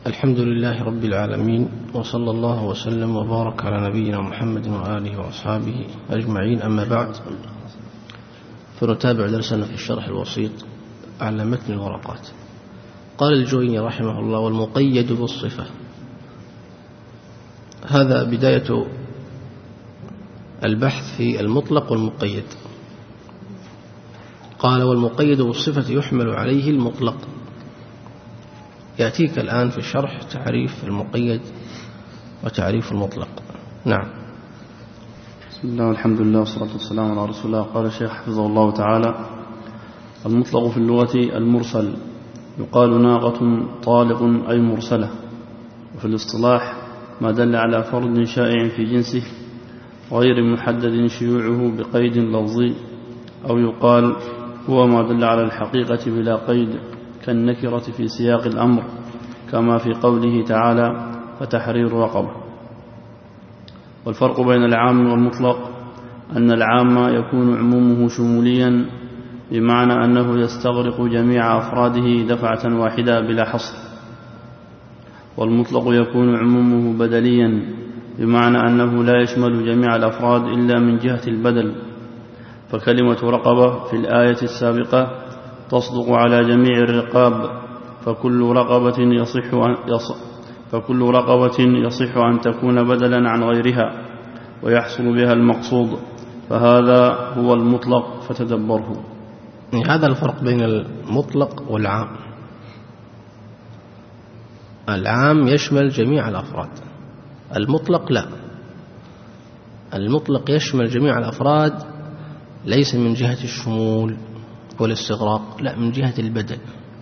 الحمد لله رب العالمين، وصلى الله وسلم وبارك على نبينا محمد وآله وأصحابه أجمعين. أما بعد، فنتابع درسنا في الشرح الوسيط على متن الورقات. قال الجويني رحمه الله: والمقيد بالصفة. هذا بداية البحث في المطلق والمقيد. قال: والمقيد بالصفة يحمل عليه المطلق. يأتيك الآن في الشرح تعريف المقيد وتعريف المطلق. نعم. بسم الله والحمد لله والصلاة والسلام على رسول الله. قال الشيخ حفظه الله تعالى: المطلق في اللغة المرسل، يقال ناقة طالق أي مرسلة. وفي الاصطلاح ما دل على فرد شائع في جنسه غير محدد شيوعه بقيد لفظي، أو يقال هو ما دل على الحقيقة بلا قيد كالنكرة في سياق الأمر، كما في قوله تعالى: فتحرير رقبة. والفرق بين العام والمطلق أن العام يكون عمومه شموليا، بمعنى أنه يستغرق جميع أفراده دفعة واحدة بلا حصر. والمطلق يكون عمومه بدليا، بمعنى أنه لا يشمل جميع الأفراد إلا من جهة البدل. فكلمة رقبة في الآية السابقة تصدق على جميع الرقاب، فكل رقبة يصح أن تكون بدلا عن غيرها ويحصل بها المقصود، فهذا هو المطلق فتدبره. هذا الفرق بين المطلق والعام. العام يشمل جميع الأفراد، المطلق لا. المطلق يشمل جميع الأفراد ليس من جهة الشمول والاستغراق، لا، من جهة البدل.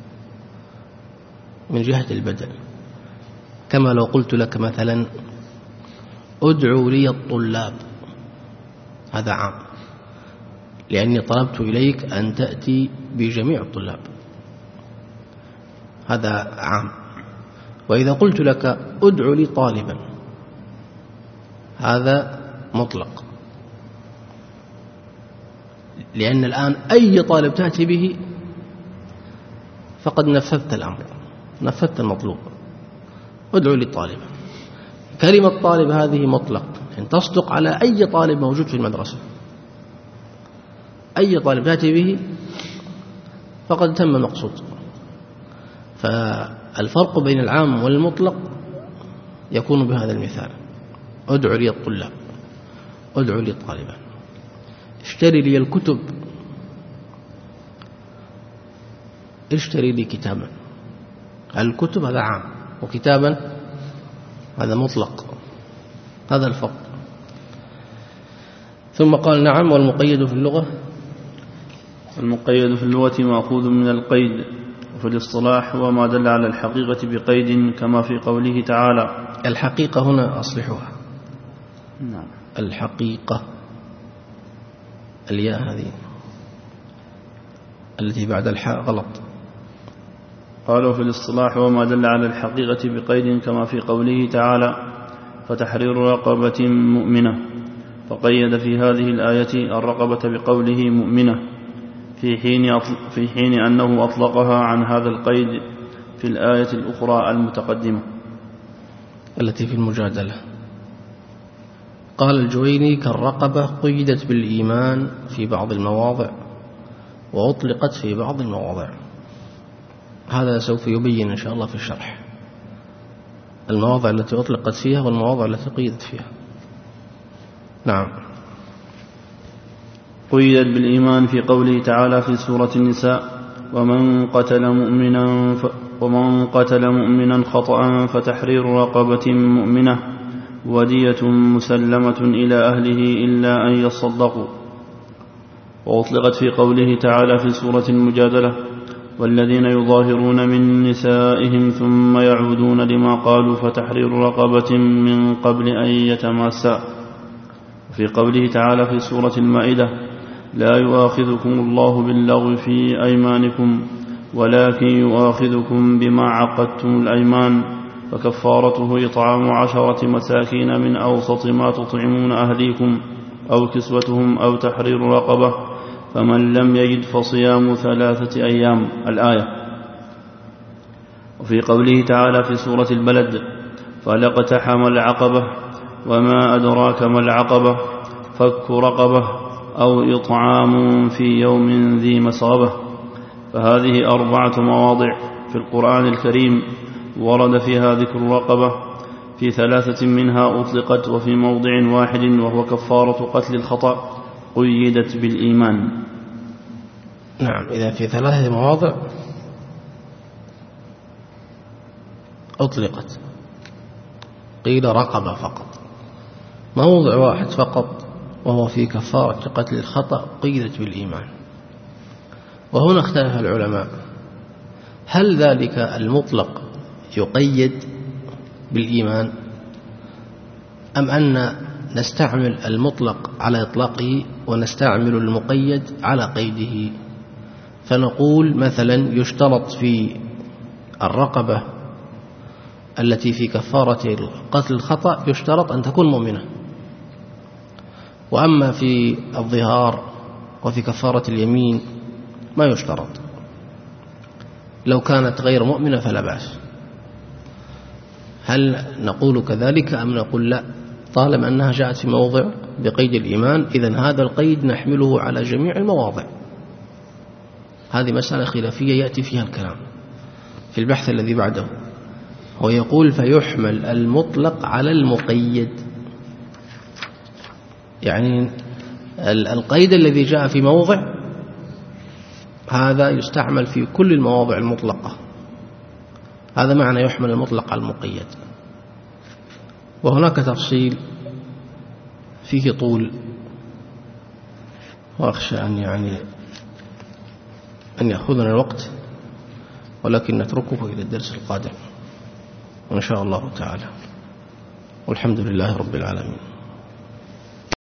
من جهة البدل، كما لو قلت لك مثلا: ادعوا لي الطلاب، هذا عام، لأني طلبت إليك أن تأتي بجميع الطلاب، هذا عام. وإذا قلت لك: ادعوا لي طالبا، هذا مطلق، لأن الآن أي طالب تأتي به فقد نفذت الأمر، نفذت المطلوب. ادعوا لي طالبا. كلمة طالب هذه مطلق، يعني تصدق على أي طالب موجود في المدرسة، أي طالب تأتي به فقد تم المقصود. فالفرق بين العام والمطلق يكون بهذا المثال: ادعوا لي الطلاب، ادعوا لي طالبا. اشتري لي الكتب، اشتري لي كتابا. الكتب هذا عام، وكتابا هذا مطلق. هذا الفرق. ثم قال: نعم. والمقيد في اللغة، المقيد في اللغة مأخوذ من القيد، وفي الاصطلاح هو ما دل على الحقيقة بقيد، كما في قوله تعالى. الحقيقة هنا أصلحها. نعم. الحقيقة، الياء هذه التي بعد الحاء غلط. قالوا في الاصطلاح وما دل على الحقيقة بقيد، كما في قوله تعالى: فتحرير رقبة مؤمنة. فقيد في هذه الآية الرقبة بقوله مؤمنة، في حين أنه أطلقها عن هذا القيد في الآية الأخرى المتقدمة التي في المجادلة. قال الجويني: كالرقبة قيدت بالإيمان في بعض المواضع وأطلقت في بعض المواضع. هذا سوف يبين إن شاء الله في الشرح المواضع التي أطلقت فيها والمواضع التي قيدت فيها. نعم. قيدت بالإيمان في قوله تعالى في سورة النساء: ومن قتل مؤمنا خطأ فتحرير رقبة مؤمنة ودية مسلمة إلى أهله إلا أن يصدقوا. وأطلقت في قوله تعالى في سورة المجادلة: والذين يظاهرون من نسائهم ثم يعودون لما قالوا فتحرير رقبة من قبل أن يتماسا. وفي قوله تعالى في سورة المائدة: لا يؤاخذكم الله باللغو في أيمانكم ولكن يؤاخذكم بما عقدتم الأيمان فكفارته إطعام 10 مساكين من أوسط ما تطعمون أهليكم أو كسوتهم أو تحرير رقبة، فمن لم يجد فصيام 3 أيام. الآية. وفي قوله تعالى في سورة البلد فلاقتحم العقبة وما أدراك ما العقبة فك رقبة أو إطعام في يوم ذي مسغبة. فهذه 4 مواضع في القرآن الكريم ورد فيها ذكر الرقبة، في 3 منها أطلقت، وفي موضع واحد وهو كفارة قتل الخطأ قيدت بالإيمان. نعم، إذا في 3 مواضع أطلقت قيل رقبة فقط، موضع واحد فقط وهو في كفارة قتل الخطأ قيدت بالإيمان. وهنا اختلف العلماء، هل ذلك المطلق يقيد بالإيمان أم أن نستعمل المطلق على إطلاقه ونستعمل المقيد على قيده؟ فنقول مثلا يشترط في الرقبة التي في كفارة قتل الخطأ يشترط أن تكون مؤمنة، وأما في الظهار وفي كفارة اليمين ما يشترط، لو كانت غير مؤمنة فلا بأس. هل نقول كذلك أم نقول لا، طالما أنها جاءت في موضع بقيد الإيمان إذن هذا القيد نحمله على جميع المواضع؟ هذه مسألة خلافية يأتي فيها الكلام في البحث الذي بعده. هو يقول فيحمل المطلق على المقيد، يعني القيد الذي جاء في موضع هذا يستعمل في كل المواضع المطلقة، هذا معنى يحمل المطلق على المقيد. وهناك تفصيل فيه طول، وأخشى أن يأخذنا الوقت، ولكن نتركه إلى الدرس القادم إن شاء الله تعالى، والحمد لله رب العالمين.